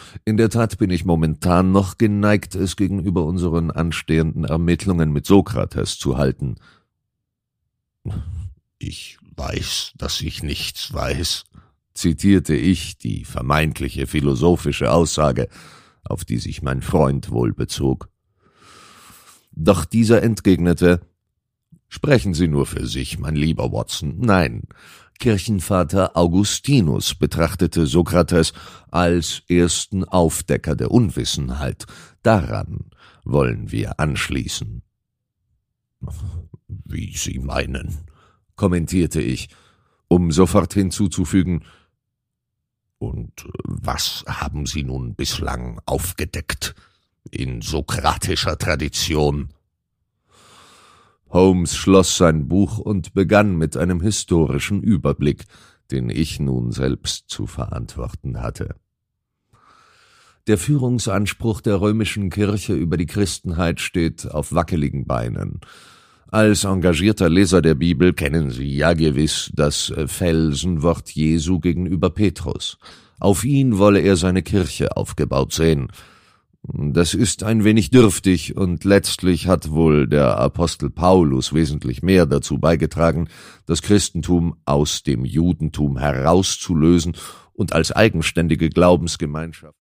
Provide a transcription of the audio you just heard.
In der Tat bin ich momentan noch geneigt, es gegenüber unseren anstehenden Ermittlungen mit Sokrates zu halten. »Ich weiß, dass ich nichts weiß«, zitierte ich die vermeintliche philosophische Aussage, auf die sich mein Freund wohl bezog. Doch dieser entgegnete: »Sprechen Sie nur für sich, mein lieber Watson. Nein, Kirchenvater Augustinus betrachtete Sokrates als ersten Aufdecker der Unwissenheit. Daran wollen wir anschließen.« »Wie Sie meinen«, kommentierte ich, um sofort hinzuzufügen: »Und was haben Sie nun bislang aufgedeckt in sokratischer Tradition?« Holmes schloss sein Buch und begann mit einem historischen Überblick, den ich nun selbst zu verantworten hatte. Der Führungsanspruch der römischen Kirche über die Christenheit steht auf wackeligen Beinen. Als engagierter Leser der Bibel kennen Sie ja gewiss das Felsenwort Jesu gegenüber Petrus. Auf ihn wolle er seine Kirche aufgebaut sehen. Das ist ein wenig dürftig, und letztlich hat wohl der Apostel Paulus wesentlich mehr dazu beigetragen, das Christentum aus dem Judentum herauszulösen und als eigenständige Glaubensgemeinschaft